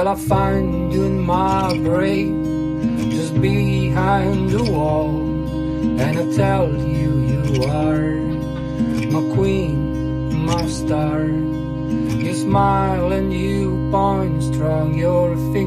I find you in my brain, just behind the wall. And I tell you, you are my queen, my star. You smile and you point strong, you're